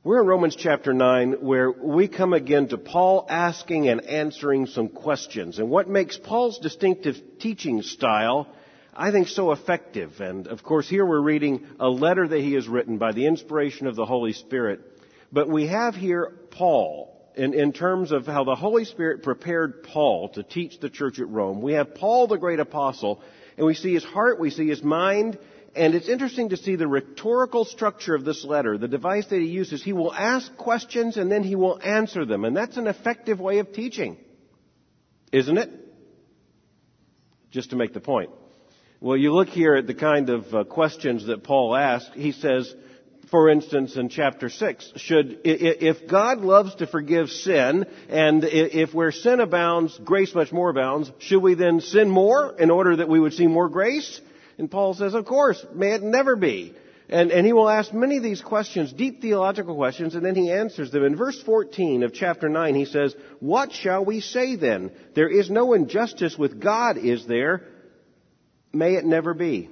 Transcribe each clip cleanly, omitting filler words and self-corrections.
We're in Romans chapter 9, where we come again to Paul asking and answering some questions. And what makes Paul's distinctive teaching style, I think, so effective. And of course, here we're reading a letter that he has written by the inspiration of the Holy Spirit. But we have here Paul, in terms of how the Holy Spirit prepared Paul to teach the church at Rome. We have Paul, the great apostle, and we see his heart, we see his mind. And it's interesting to see the rhetorical structure of this letter. The device that he uses, he will ask questions and then he will answer them. And that's an effective way of teaching, isn't it? Just to make the point. Well, you look here at the kind of questions that Paul asked. He says, for instance, in chapter 6, if God loves to forgive sin, and if where sin abounds, grace much more abounds, should we then sin more in order that we would see more grace? And Paul says, of course, may it never be. And he will ask many of these questions, deep theological questions, and then he answers them. In verse 14 of chapter 9, he says, what shall we say then? There is no injustice with God, is there? May it never be.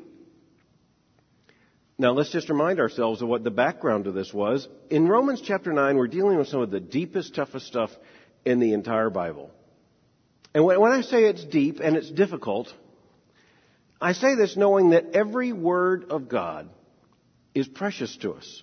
Now, let's just remind ourselves of what the background of this was. In Romans chapter 9, we're dealing with some of the deepest, toughest stuff in the entire Bible. And when I say it's deep and it's difficult, I say this knowing that every word of God is precious to us.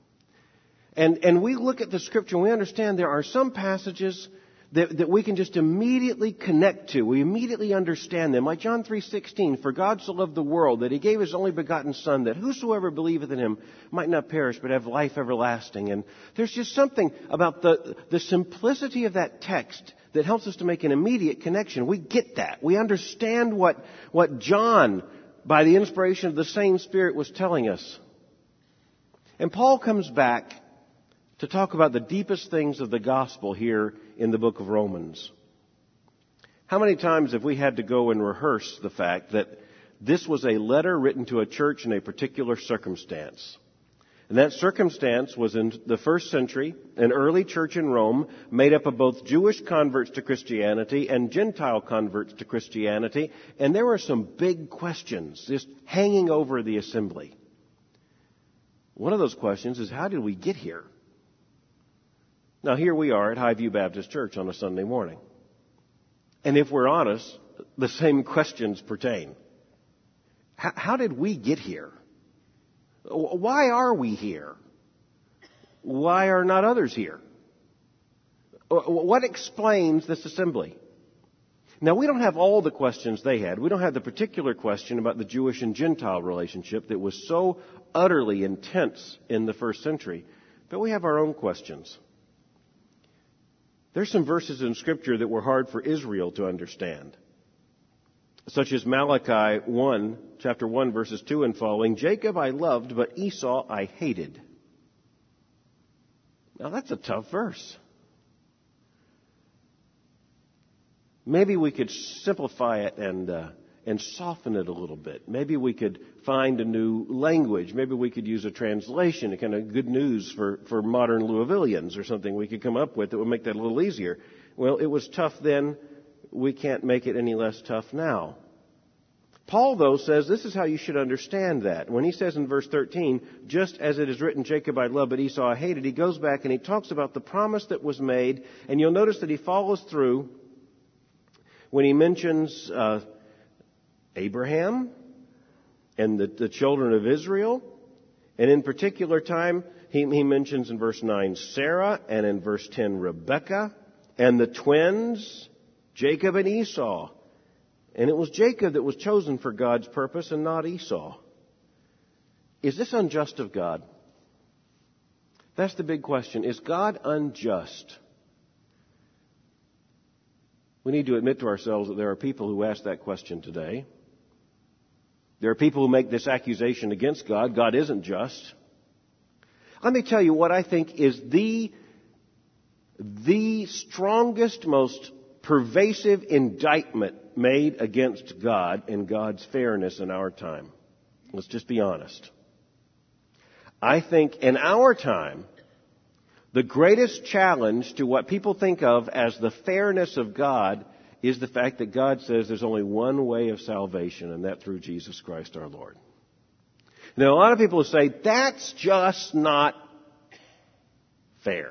And we look at the Scripture and we understand there are some passages that we can just immediately connect to. We immediately understand them. Like John 3:16, for God so loved the world that he gave his only begotten Son, that whosoever believeth in him might not perish but have life everlasting. And there's just something about the simplicity of that text that helps us to make an immediate connection. We get that. We understand what John, by the inspiration of the same Spirit, was telling us. And Paul comes back to talk about the deepest things of the gospel here in the book of Romans. How many times have we had to go and rehearse the fact that this was a letter written to a church in a particular circumstance? And that circumstance was in the first century, an early church in Rome made up of both Jewish converts to Christianity and Gentile converts to Christianity. And there were some big questions just hanging over the assembly. One of those questions is, how did we get here? Now, here we are at Highview Baptist Church on a Sunday morning. And if we're honest, the same questions pertain. How did we get here? Why are we here? Why are not others here? What explains this assembly? Now, we don't have all the questions they had. We don't have the particular question about the Jewish and Gentile relationship that was so utterly intense in the first century. But we have our own questions. There's some verses in Scripture that were hard for Israel to understand, such as Malachi 1, chapter 1, verses 2 and following. Jacob I loved, but Esau I hated. Now that's a tough verse. Maybe we could simplify it and soften it a little bit. Maybe we could find a new language. Maybe we could use a translation, a kind of good news for modern Louisvillians or something we could come up with that would make that a little easier. Well, it was tough then. We can't make it any less tough now. Paul, though, says this is how you should understand that. When he says in verse 13, just as it is written, Jacob I loved, but Esau I hated, he goes back and he talks about the promise that was made. And you'll notice that he follows through when he mentions Abraham and the children of Israel. And in particular time, he mentions in verse 9 Sarah, and in verse 10 Rebekah, and the twins, Jacob and Esau. And it was Jacob that was chosen for God's purpose and not Esau. Is this unjust of God? That's the big question. Is God unjust? We need to admit to ourselves that there are people who ask that question today. There are people who make this accusation against God. God isn't just. Let me tell you what I think is the strongest, most pervasive indictment made against God and God's fairness in our time. Let's just be honest. I think in our time, the greatest challenge to what people think of as the fairness of God is the fact that God says there's only one way of salvation, and that through Jesus Christ our Lord. Now, a lot of people will say, that's just not fair.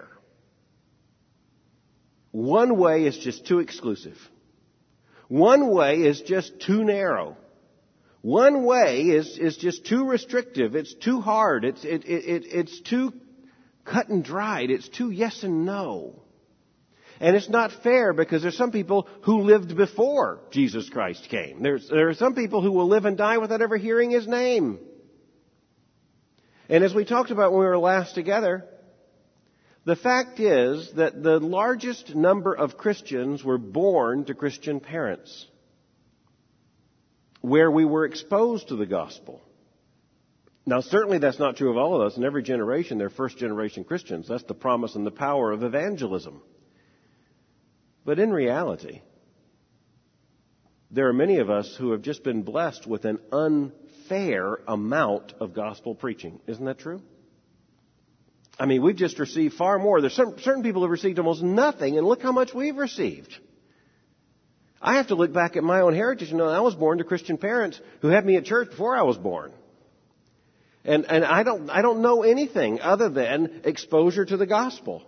One way is just too exclusive. One way is just too narrow. One way is just too restrictive. It's too hard. It's too cut and dried. It's too yes and no. And it's not fair because there's some people who lived before Jesus Christ came. There are some people who will live and die without ever hearing His name. And as we talked about when we were last together, the fact is that the largest number of Christians were born to Christian parents, where we were exposed to the gospel. Now, certainly that's not true of all of us. In every generation, they're first-generation Christians. That's the promise and the power of evangelism. But in reality, there are many of us who have just been blessed with an unfair amount of gospel preaching. Isn't that true? I mean, we've just received far more. There's certain people who have received almost nothing, and look how much we've received. I have to look back at my own heritage. You know, I was born to Christian parents who had me at church before I was born. And I don't know anything other than exposure to the gospel.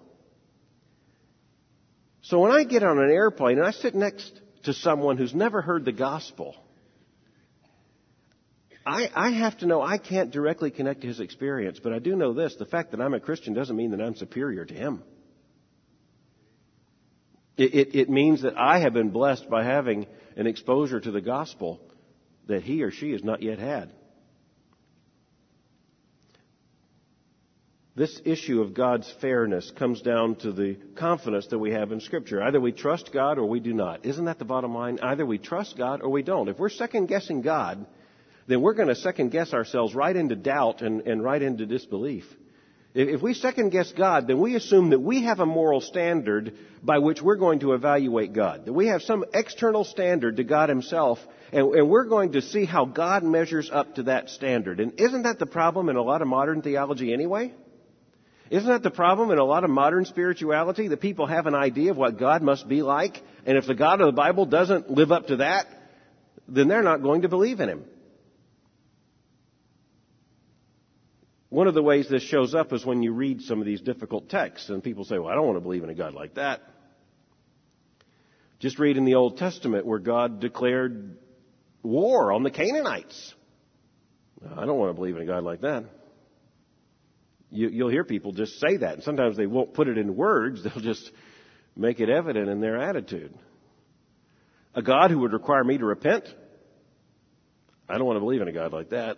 So when I get on an airplane and I sit next to someone who's never heard the gospel, I have to know I can't directly connect to his experience, but I do know this: the fact that I'm a Christian doesn't mean that I'm superior to him. It means that I have been blessed by having an exposure to the gospel that he or she has not yet had. This issue of God's fairness comes down to the confidence that we have in Scripture. Either we trust God or we do not. Isn't that the bottom line? Either we trust God or we don't. If we're second-guessing God, then we're going to second-guess ourselves right into doubt and right into disbelief. If we second-guess God, then we assume that we have a moral standard by which we're going to evaluate God. That we have some external standard to God Himself, and we're going to see how God measures up to that standard. And isn't that the problem in a lot of modern theology anyway? Isn't that the problem in a lot of modern spirituality? That people have an idea of what God must be like, and if the God of the Bible doesn't live up to that, then they're not going to believe in Him. One of the ways this shows up is when you read some of these difficult texts, and people say, well, I don't want to believe in a God like that. Just read in the Old Testament where God declared war on the Canaanites. I don't want to believe in a God like that. You'll hear people just say that. And sometimes they won't put it in words. They'll just make it evident in their attitude. A God who would require me to repent? I don't want to believe in a God like that.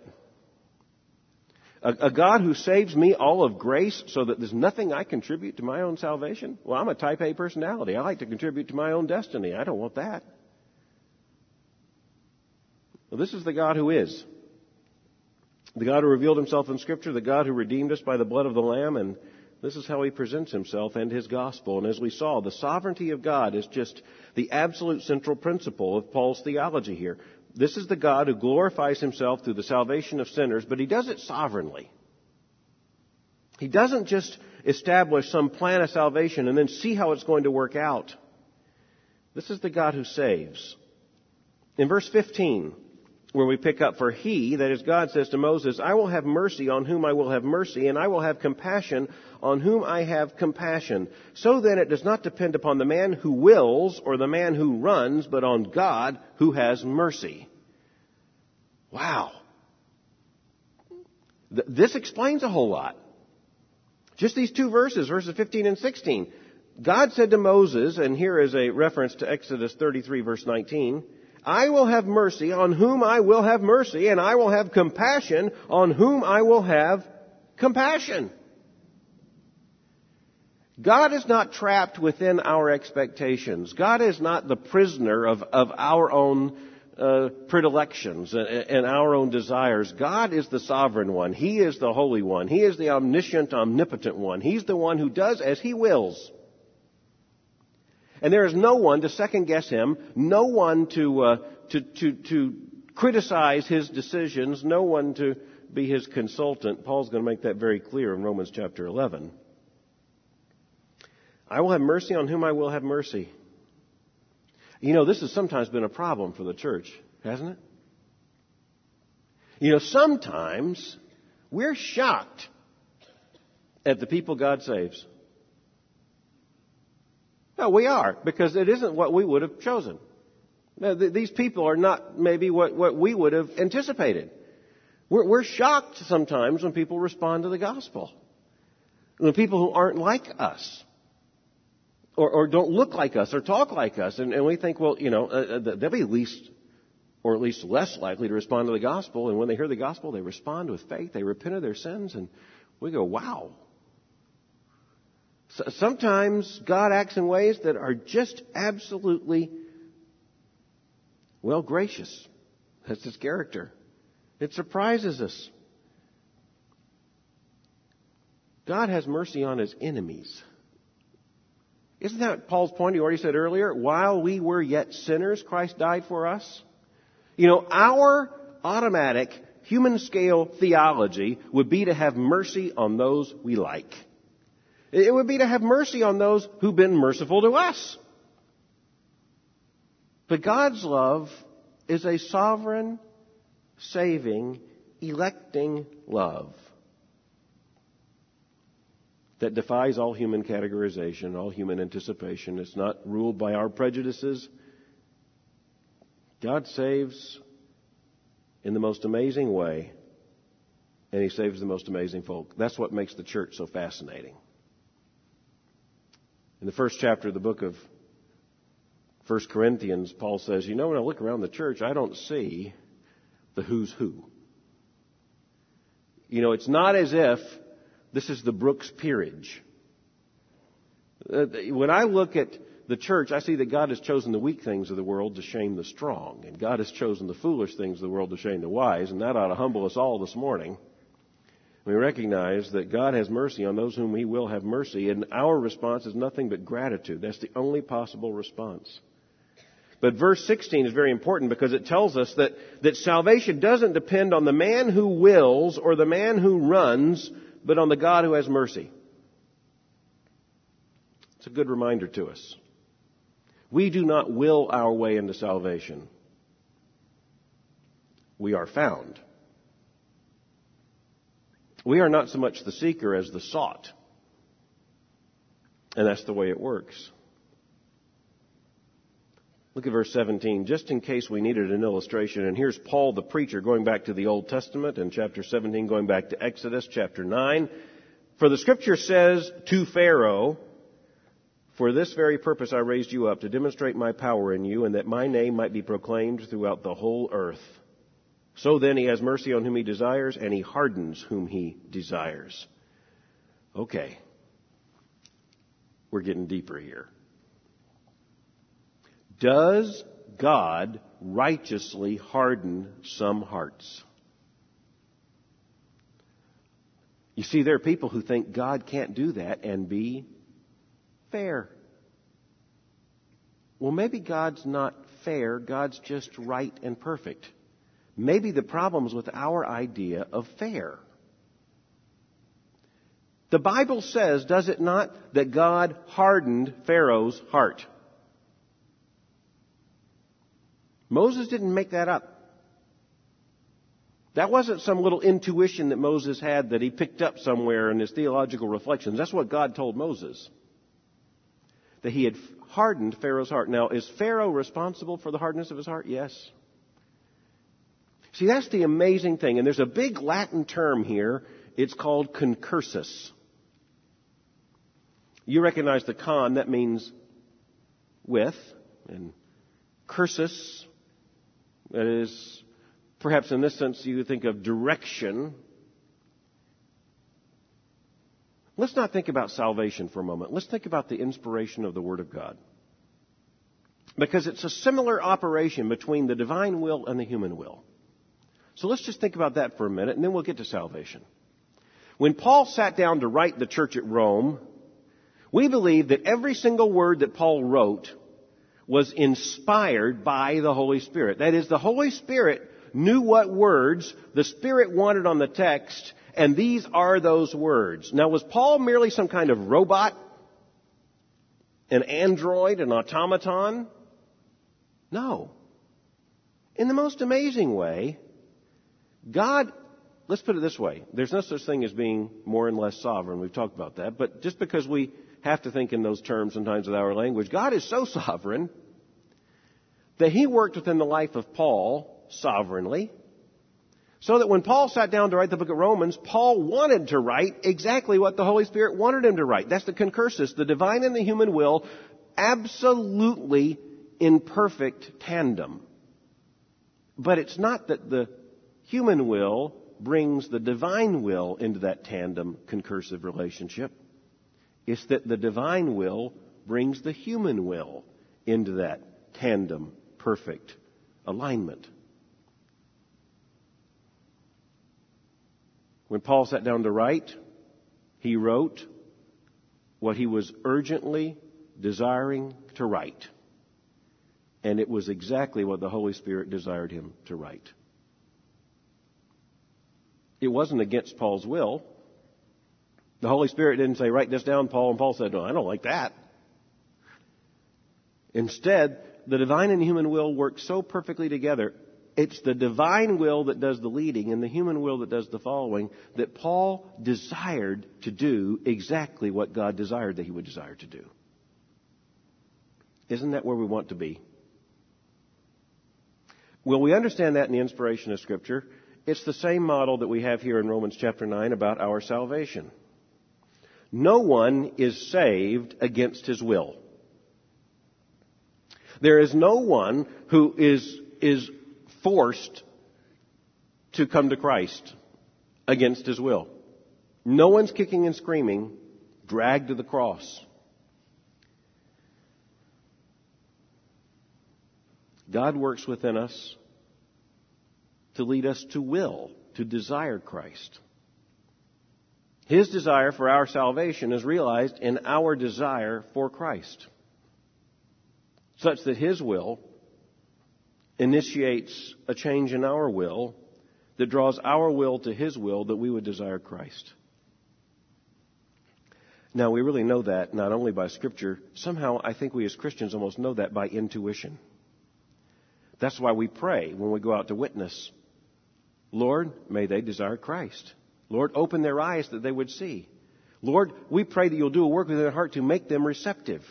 A God who saves me all of grace so that there's nothing I contribute to my own salvation? Well, I'm a type A personality. I like to contribute to my own destiny. I don't want that. Well, this is the God who is. The God who revealed Himself in Scripture, the God who redeemed us by the blood of the Lamb, and this is how He presents Himself and His gospel. And as we saw, the sovereignty of God is just the absolute central principle of Paul's theology here. This is the God who glorifies Himself through the salvation of sinners, but He does it sovereignly. He doesn't just establish some plan of salvation and then see how it's going to work out. This is the God who saves. In verse 15, where we pick up, for He, that is God, says to Moses, I will have mercy on whom I will have mercy, and I will have compassion on whom I have compassion. So then it does not depend upon the man who wills or the man who runs, but on God who has mercy. Wow. This explains a whole lot. Just these two verses, verses 15 and 16. God said to Moses, and here is a reference to Exodus 33, verse 19, I will have mercy on whom I will have mercy, and I will have compassion on whom I will have compassion. God is not trapped within our expectations. God is not the prisoner of our own predilections and our own desires. God is the sovereign one. He is the holy one. He is the omniscient, omnipotent one. He's the one who does as He wills. And there is no one to second guess Him, no one to criticize His decisions, no one to be His consultant. Paul's going to make that very clear in Romans chapter 11. I will have mercy on whom I will have mercy. You know, this has sometimes been a problem for the church, hasn't it? You know, sometimes we're shocked at the people God saves. No, we are, because it isn't what we would have chosen. Now, these people are not maybe what we would have anticipated. We're shocked sometimes when people respond to the gospel. When people who aren't like us, or don't look like us, or talk like us, and we think, well, they'll be least, or at least less likely to respond to the gospel. And when they hear the gospel, they respond with faith. They repent of their sins, and we go, wow. Sometimes God acts in ways that are just absolutely, well, gracious. That's His character. It surprises us. God has mercy on His enemies. Isn't that Paul's point he already said earlier? While we were yet sinners, Christ died for us. Our automatic human scale theology would be to have mercy on those we like. It would be to have mercy on those who've been merciful to us. But God's love is a sovereign, saving, electing love that defies all human categorization, all human anticipation. It's not ruled by our prejudices. God saves in the most amazing way, and He saves the most amazing folk. That's what makes the church so fascinating. In the first chapter of the book of 1 Corinthians, Paul says, when I look around the church, I don't see the who's who. It's not as if this is the Brooks Peerage. When I look at the church, I see that God has chosen the weak things of the world to shame the strong. And God has chosen the foolish things of the world to shame the wise. And that ought to humble us all this morning. We recognize that God has mercy on those whom He will have mercy. And our response is nothing but gratitude. That's the only possible response. But verse 16 is very important because it tells us that salvation doesn't depend on the man who wills or the man who runs, but on the God who has mercy. It's a good reminder to us. We do not will our way into salvation. We are found. We are not so much the seeker as the sought. And that's the way it works. Look at verse 17, just in case we needed an illustration. And here's Paul the preacher going back to the Old Testament, and chapter 17 going back to Exodus chapter 9. For the Scripture says to Pharaoh, for this very purpose I raised you up, to demonstrate my power in you, and that my name might be proclaimed throughout the whole earth. So then He has mercy on whom He desires, and He hardens whom He desires. Okay. We're getting deeper here. Does God righteously harden some hearts? You see, there are people who think God can't do that and be fair. Well, maybe God's not fair. God's just right and perfect. Maybe the problem's with our idea of fair. The Bible says, does it not, that God hardened Pharaoh's heart? Moses didn't make that up. That wasn't some little intuition that Moses had that he picked up somewhere in his theological reflections. That's what God told Moses. That He had hardened Pharaoh's heart. Now, is Pharaoh responsible for the hardness of his heart? Yes. See, that's the amazing thing. And there's a big Latin term here. It's called concursus. You recognize the con, that means with, and cursus, that is, perhaps in this sense you think of direction. Let's not think about salvation for a moment. Let's think about the inspiration of the Word of God. Because it's a similar operation between the divine will and the human will. So let's just think about that for a minute, and then we'll get to salvation. When Paul sat down to write the church at Rome, we believe that every single word that Paul wrote was inspired by the Holy Spirit. That is, the Holy Spirit knew what words the Spirit wanted on the text, and these are those words. Now, was Paul merely some kind of robot? An android? An automaton? In the most amazing way, God let's put it this way. There's no such thing as being more and less sovereign. We've talked about that. But just because we have to think in those terms sometimes with our language, God is so sovereign that He worked within the life of Paul sovereignly, so that when Paul sat down to write the book of Romans, Paul wanted to write exactly what the Holy Spirit wanted him to write. That's the concursus, the divine and the human will, absolutely in perfect tandem. But it's not that the human will brings the divine will into that tandem concursive relationship. It's that the divine will brings the human will into that tandem perfect alignment. When Paul sat down to write, he wrote what he was urgently desiring to write. And it was exactly what the Holy Spirit desired him to write. It wasn't against Paul's will. The Holy Spirit didn't say, write this down, Paul, and Paul said, no, I don't like that. Instead, the divine and human will work so perfectly together. It's the divine will that does the leading and the human will that does the following, that Paul desired to do exactly what God desired that he would desire to do. Isn't that where we want to be? Will we understand that in the inspiration of Scripture? It's the same model that we have here in Romans chapter 9 about our salvation. No one is saved against his will. There is no one who is forced to come to Christ against his will. No one's kicking and screaming, dragged to the cross. God works within us to lead us to will, to desire Christ. His desire for our salvation is realized in our desire for Christ, such that His will initiates a change in our will that draws our will to His will that we would desire Christ. Now, we really know that not only by Scripture. Somehow, I think we as Christians almost know that by intuition. That's why we pray when we go out to witness. Lord, may they desire Christ. Lord, open their eyes that they would see. Lord, we pray that you'll do a work within their heart to make them receptive.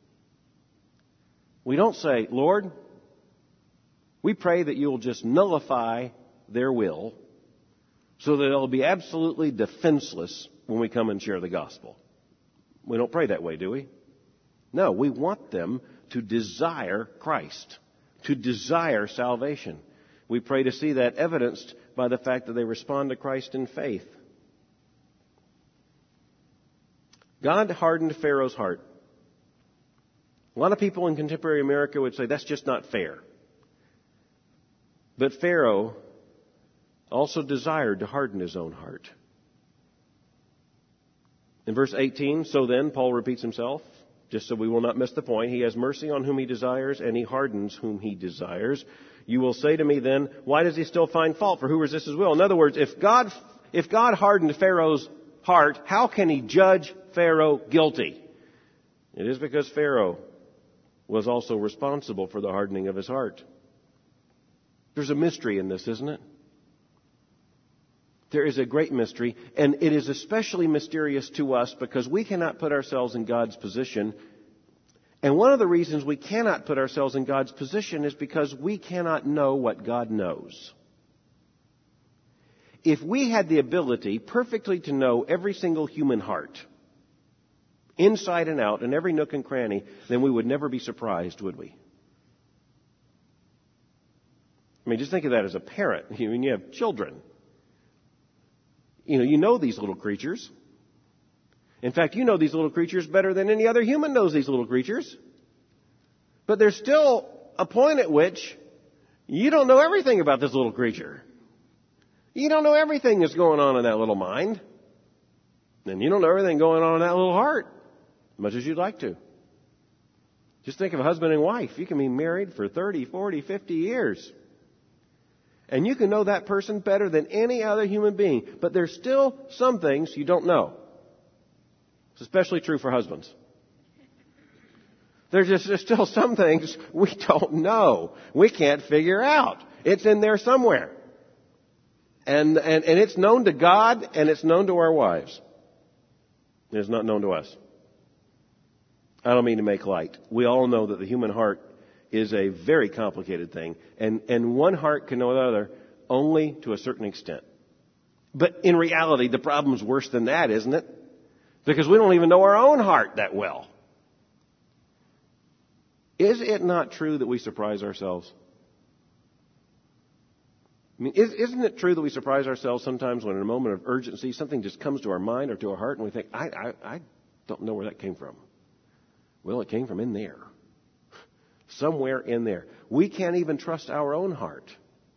We don't say, Lord, we pray that you'll just nullify their will so that they'll be absolutely defenseless when we come and share the gospel. We don't pray that way, do we? No, we want them to desire Christ, to desire salvation. We pray to see that evidenced by the fact that they respond to Christ in faith. God hardened Pharaoh's heart. A lot of people in contemporary America would say that's just not fair. But Pharaoh also desired to harden his own heart. In verse 18, so then, Paul repeats himself, just so we will not miss the point. He has mercy on whom he desires, and he hardens whom he desires. You will say to me then, why does he still find fault? For who resists his will? In other words, if God hardened Pharaoh's heart, how can he judge Pharaoh guilty? It is because Pharaoh was also responsible for the hardening of his heart. There's a mystery in this, isn't it? There is a great mystery, and it is especially mysterious to us because we cannot put ourselves in God's position. And one of the reasons we cannot put ourselves in God's position is because we cannot know what God knows. If we had the ability perfectly to know every single human heart, inside and out, and every nook and cranny, then we would never be surprised, would we? I mean, just think of that as a parent. When you have children, you know these little creatures. In fact, you know these little creatures better than any other human knows these little creatures. But there's still a point at which you don't know everything about this little creature. You don't know everything that's going on in that little mind. And you don't know everything going on in that little heart, as much as you'd like to. Just think of a husband and wife. You can be married for 30, 40, 50 years. And you can know that person better than any other human being. But there's still some things you don't know. It's especially true for husbands. There's still some things we don't know. We can't figure out. It's in there somewhere. And it's known to God and it's known to our wives. It is not known to us. I don't mean to make light. We all know that the human heart is a very complicated thing. And one heart can know the other only to a certain extent. But in reality, the problem's worse than that, isn't it? Because we don't even know our own heart that well. Is it not true that we surprise ourselves? I mean, isn't it true that we surprise ourselves sometimes when in a moment of urgency something just comes to our mind or to our heart and we think, I don't know where that came from. Well, it came from in there. Somewhere in there. We can't even trust our own heart.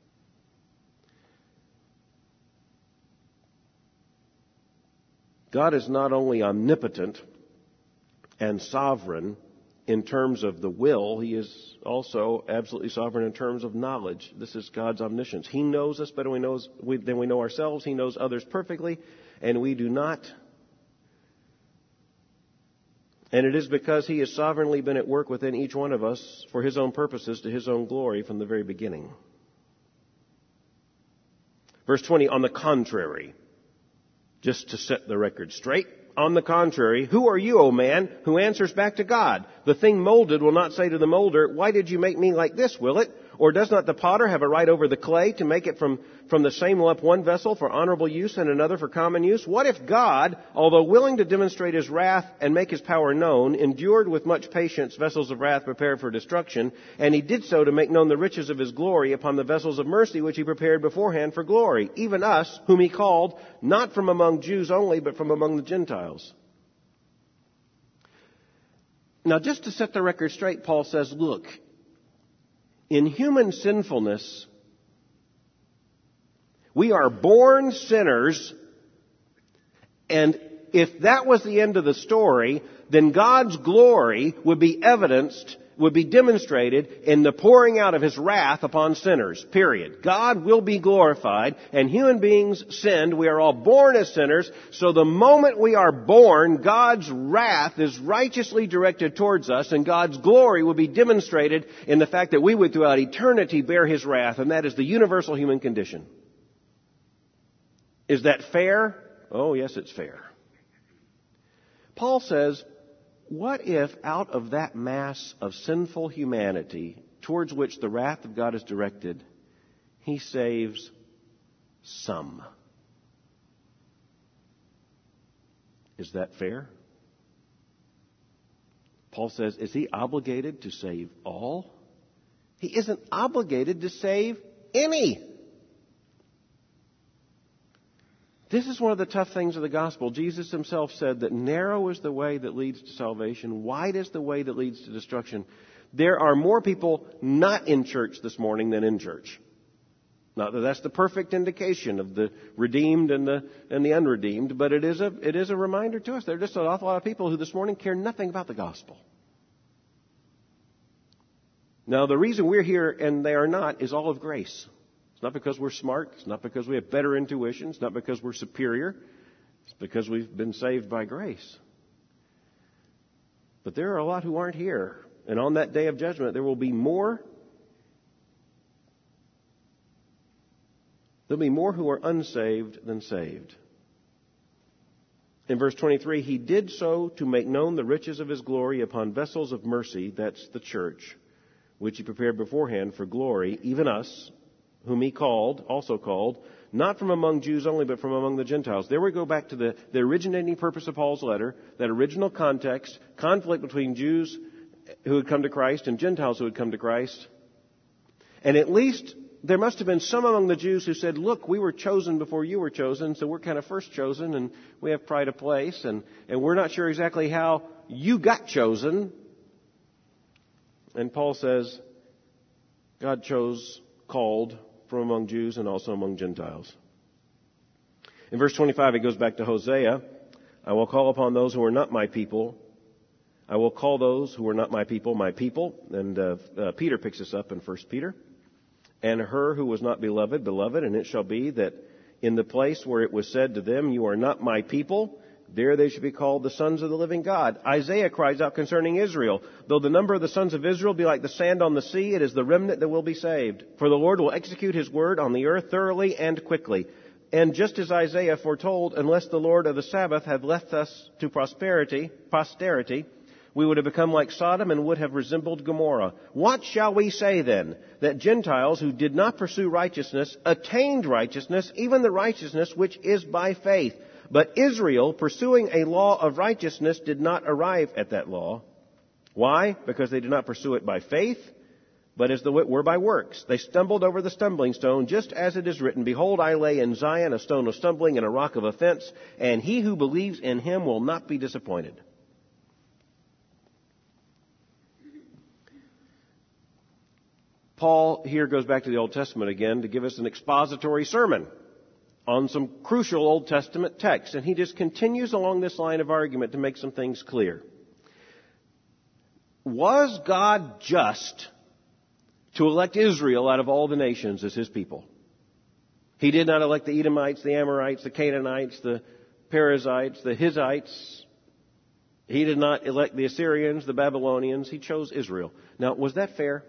God is not only omnipotent and sovereign in terms of the will, He is also absolutely sovereign in terms of knowledge. This is God's omniscience. He knows us better than we know ourselves. He knows others perfectly, and we do not. And it is because He has sovereignly been at work within each one of us for His own purposes to His own glory from the very beginning. Verse 20, on the contrary, just to set the record straight, on the contrary, who are you, O man, who answers back to God? The thing molded will not say to the molder, why did you make me like this, will it? Or does not the potter have a right over the clay to make it from the same lump one vessel for honorable use and another for common use? What if God, although willing to demonstrate His wrath and make His power known, endured with much patience vessels of wrath prepared for destruction, and He did so to make known the riches of His glory upon the vessels of mercy which He prepared beforehand for glory, even us, whom He called, not from among Jews only, but from among the Gentiles? Now, just to set the record straight, Paul says, look, in human sinfulness, we are born sinners, and if that was the end of the story, then God's glory would be evidenced, would be demonstrated in the pouring out of His wrath upon sinners, period. God will be glorified, and human beings sinned. We are all born as sinners, so the moment we are born, God's wrath is righteously directed towards us, and God's glory will be demonstrated in the fact that we would throughout eternity bear His wrath, and that is the universal human condition. Is that fair? Oh, yes, it's fair. Paul says, what if out of that mass of sinful humanity towards which the wrath of God is directed, He saves some? Is that fair? Paul says, is He obligated to save all? He isn't obligated to save any. This is one of the tough things of the gospel. Jesus Himself said that narrow is the way that leads to salvation, wide is the way that leads to destruction. There are more people not in church this morning than in church. Not that that's the perfect indication of the redeemed and the unredeemed, but it is a reminder to us. There are just an awful lot of people who this morning care nothing about the gospel. Now, the reason we're here and they are not is all of grace. It's not because we're smart. It's not because we have better intuition. It's not because we're superior. It's because we've been saved by grace. But there are a lot who aren't here. And on that day of judgment, there will be more. There'll be more who are unsaved than saved. In verse 23, He did so to make known the riches of His glory upon vessels of mercy, that's the church, which He prepared beforehand for glory, even us, whom He also called, not from among Jews only, but from among the Gentiles. There we go back to the originating purpose of Paul's letter, that original context, conflict between Jews who had come to Christ and Gentiles who had come to Christ. And at least there must have been some among the Jews who said, look, we were chosen before you were chosen, so we're kind of first chosen, and we have pride of place, and we're not sure exactly how you got chosen. And Paul says, God called from among Jews and also among Gentiles. In verse 25, it goes back to Hosea. I will call upon those who are not my people. I will call those who are not my people, my people. And Peter picks this up in 1 Peter. And her who was not beloved, beloved. And it shall be that in the place where it was said to them, you are not my people, there they should be called the sons of the living God. Isaiah cries out concerning Israel, though the number of the sons of Israel be like the sand on the sea, it is the remnant that will be saved. For the Lord will execute His word on the earth thoroughly and quickly. And just as Isaiah foretold, unless the Lord of the Sabbath had left us to posterity, we would have become like Sodom and would have resembled Gomorrah. What shall we say then? That Gentiles who did not pursue righteousness attained righteousness, even the righteousness which is by faith. But Israel, pursuing a law of righteousness, did not arrive at that law. Why? Because they did not pursue it by faith, but as though it were by works. They stumbled over the stumbling stone, just as it is written, Behold, I lay in Zion a stone of stumbling and a rock of offense, and he who believes in him will not be disappointed. Paul here goes back to the Old Testament again to give us an expository sermon on some crucial Old Testament texts, and he just continues along this line of argument to make some things clear. Was God just to elect Israel out of all the nations as his people? He did not elect the Edomites, the Amorites, the Canaanites, the Perizzites, the Hittites. He did not elect the Assyrians, the Babylonians. He chose Israel. Now, was that fair?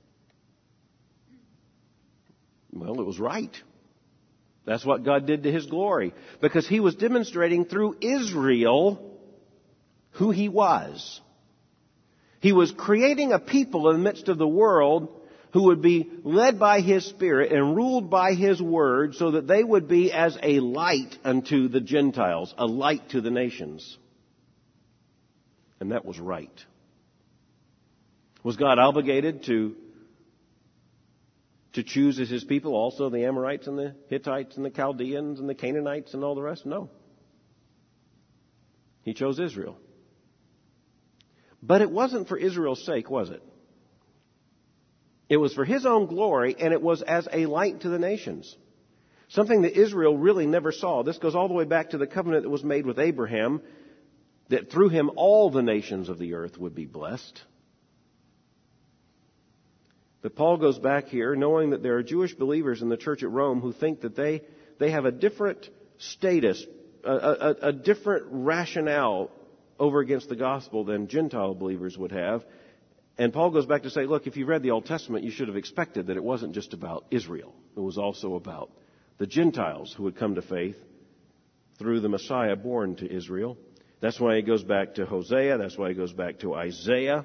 Well, it was right. That's what God did to his glory, because he was demonstrating through Israel who he was. He was creating a people in the midst of the world who would be led by his Spirit and ruled by his word, so that they would be as a light unto the Gentiles, a light to the nations. And that was right. Was God obligated to choose as his people also the Amorites and the Hittites and the Chaldeans and the Canaanites and all the rest? No. He chose Israel. But it wasn't for Israel's sake, was it? It was for his own glory, and it was as a light to the nations. Something that Israel really never saw. This goes all the way back to the covenant that was made with Abraham, that through him all the nations of the earth would be blessed. But Paul goes back here knowing that there are Jewish believers in the church at Rome who think that they have a different status, a different rationale over against the gospel than Gentile believers would have. And Paul goes back to say, look, if you read the Old Testament, you should have expected that it wasn't just about Israel. It was also about the Gentiles who would come to faith through the Messiah born to Israel. That's why he goes back to Hosea. That's why he goes back to Isaiah.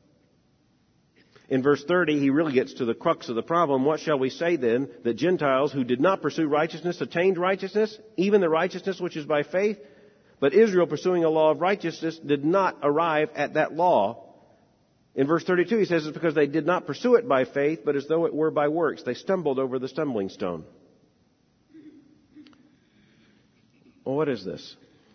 In verse 30, he really gets to the crux of the problem. What shall we say then? That Gentiles who did not pursue righteousness attained righteousness, even the righteousness which is by faith? But Israel, pursuing a law of righteousness, did not arrive at that law. In verse 32, he says it's because they did not pursue it by faith, but as though it were by works. They stumbled over the stumbling stone. Well, what is this?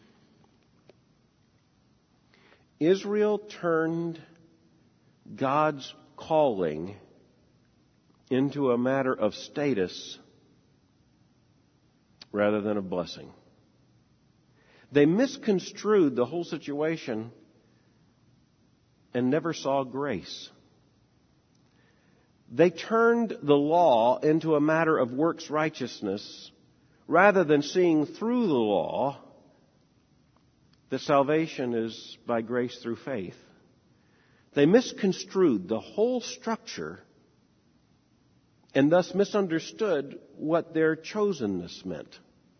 Israel turned God's calling into a matter of status rather than a blessing. They misconstrued the whole situation and never saw grace. They turned the law into a matter of works righteousness rather than seeing through the law that salvation is by grace through faith. They misconstrued the whole structure and thus misunderstood what their chosenness meant.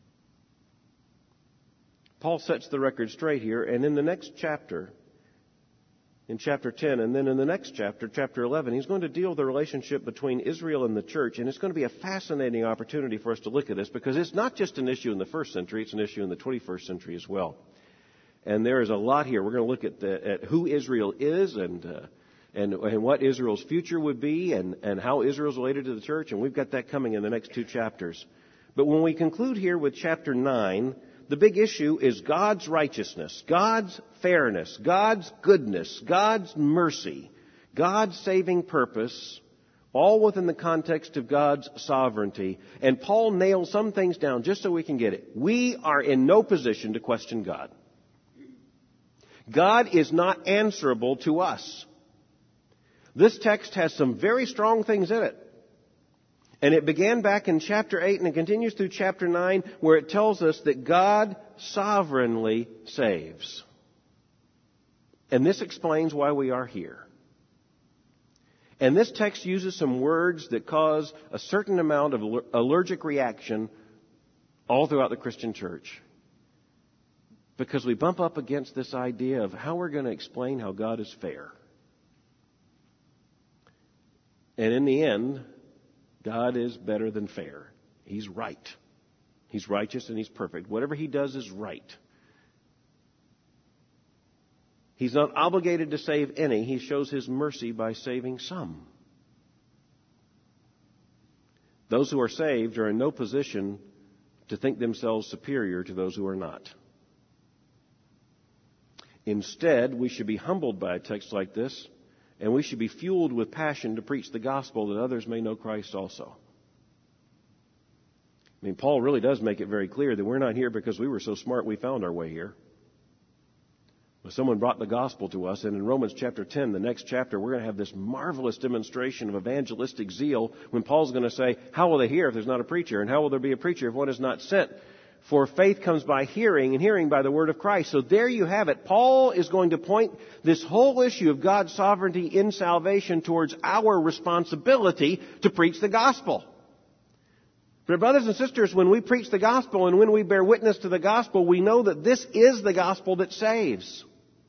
Paul sets the record straight here, and in the next chapter, in chapter 10, and then in the next chapter, chapter 11, he's going to deal with the relationship between Israel and the church, and it's going to be a fascinating opportunity for us to look at this, because it's not just an issue in the first century, it's an issue in the 21st century as well. And there is a lot here. We're going to look at who Israel is and what Israel's future would be and how Israel's related to the church. And we've got that coming in the next two chapters. But when we conclude here with chapter 9, the big issue is God's righteousness, God's fairness, God's goodness, God's mercy, God's saving purpose, all within the context of God's sovereignty. And Paul nails some things down just so we can get it. We are in no position to question God. God is not answerable to us. This text has some very strong things in it. And it began back in chapter 8 and it continues through chapter 9 where it tells us that God sovereignly saves. And this explains why we are here. And this text uses some words that cause a certain amount of allergic reaction all throughout the Christian church. Because we bump up against this idea of how we're going to explain how God is fair. And in the end, God is better than fair. He's right. He's righteous and He's perfect. Whatever He does is right. He's not obligated to save any. He shows His mercy by saving some. Those who are saved are in no position to think themselves superior to those who are not. Instead, we should be humbled by a text like this, and we should be fueled with passion to preach the gospel that others may know Christ also. I mean, Paul really does make it very clear that we're not here because we were so smart we found our way here. Well, someone brought the gospel to us, and in Romans chapter 10, the next chapter, we're going to have this marvelous demonstration of evangelistic zeal when Paul's going to say, how will they hear if there's not a preacher? And how will there be a preacher if one is not sent? For faith comes by hearing, and hearing by the word of Christ. So there you have it. Paul is going to point this whole issue of God's sovereignty in salvation towards our responsibility to preach the gospel. But brothers and sisters, when we preach the gospel and when we bear witness to the gospel, we know that this is the gospel that saves.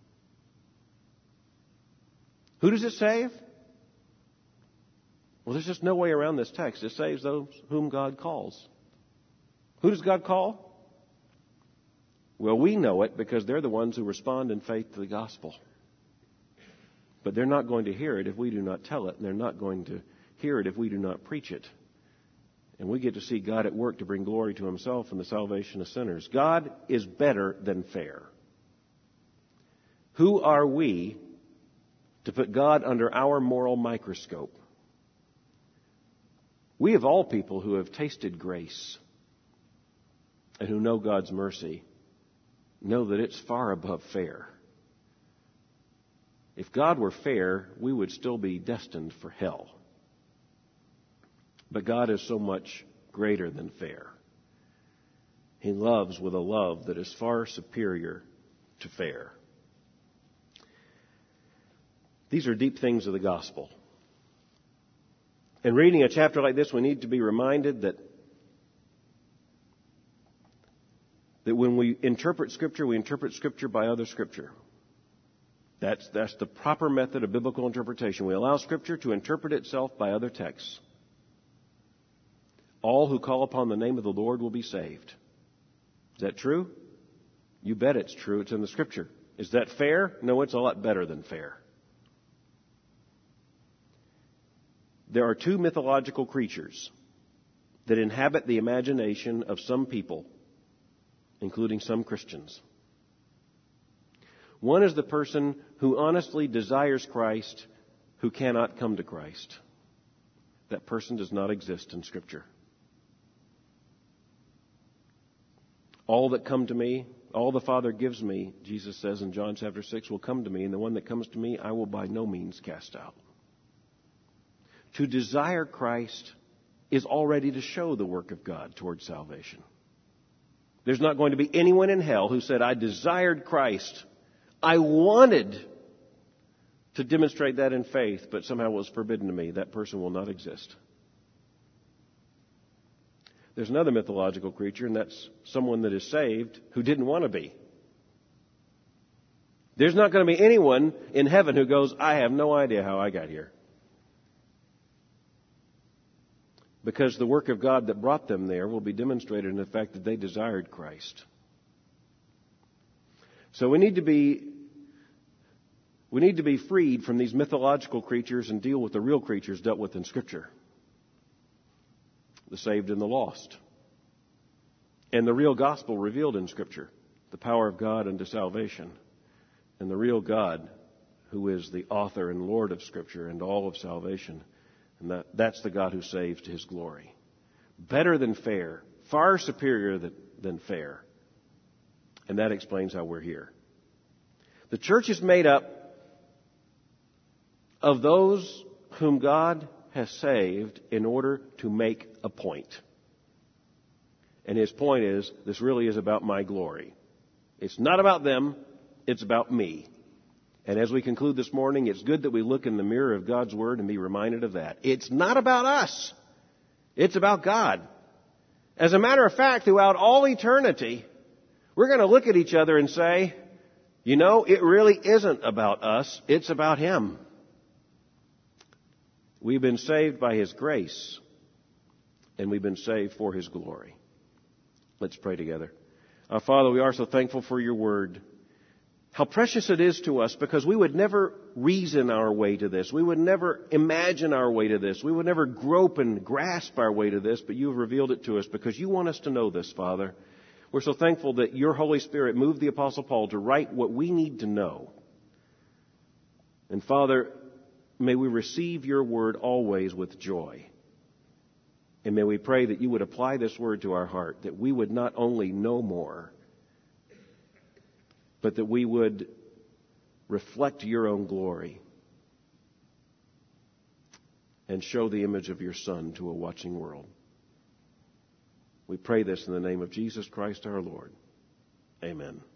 Who does it save? Well, there's just no way around this text. It saves those whom God calls. Who does God call? Well, we know it because they're the ones who respond in faith to the gospel. But they're not going to hear it if we do not tell it, and they're not going to hear it if we do not preach it. And we get to see God at work to bring glory to Himself and the salvation of sinners. God is better than fair. Who are we to put God under our moral microscope? We of all people who have tasted grace and who know God's mercy know that it's far above fair. If God were fair, we would still be destined for hell. But God is so much greater than fair. He loves with a love that is far superior to fair. These are deep things of the gospel. In reading a chapter like this, we need to be reminded that when we interpret Scripture by other Scripture. That's the proper method of biblical interpretation. We allow Scripture to interpret itself by other texts. All who call upon the name of the Lord will be saved. Is that true? You bet it's true. It's in the Scripture. Is that fair? No, it's a lot better than fair. There are two mythological creatures that inhabit the imagination of some people, including some Christians. One is the person who honestly desires Christ, who cannot come to Christ. That person does not exist in Scripture. All that come to me, all the Father gives me, Jesus says in John chapter 6, will come to me, and the one that comes to me I will by no means cast out. To desire Christ is already to show the work of God towards salvation. There's not going to be anyone in hell who said, I desired Christ. I wanted to demonstrate that in faith, but somehow it was forbidden to me. That person will not exist. There's another mythological creature, and that's someone that is saved who didn't want to be. There's not going to be anyone in heaven who goes, I have no idea how I got here. Because the work of God that brought them there will be demonstrated in the fact that they desired Christ. So we need to be freed from these mythological creatures and deal with the real creatures dealt with in Scripture. The saved and the lost. And the real gospel revealed in Scripture. The power of God unto salvation. And the real God who is the author and Lord of Scripture and all of salvation. And that's the God who saves to His glory. Better than fair. Far superior than fair. And that explains how we're here. The church is made up of those whom God has saved in order to make a point. And His point is, this really is about my glory. It's not about them, it's about me. And as we conclude this morning, it's good that we look in the mirror of God's Word and be reminded of that. It's not about us. It's about God. As a matter of fact, throughout all eternity, we're going to look at each other and say, you know, it really isn't about us, it's about Him. We've been saved by His grace, and we've been saved for His glory. Let's pray together. Father, we are so thankful for your word. How precious it is to us, because we would never reason our way to this. We would never imagine our way to this. We would never grope and grasp our way to this, but you have revealed it to us because you want us to know this, Father. We're so thankful that your Holy Spirit moved the Apostle Paul to write what we need to know. And Father, may we receive your word always with joy. And may we pray that you would apply this word to our heart, that we would not only know more, but that we would reflect your own glory and show the image of your Son to a watching world. We pray this in the name of Jesus Christ our Lord. Amen.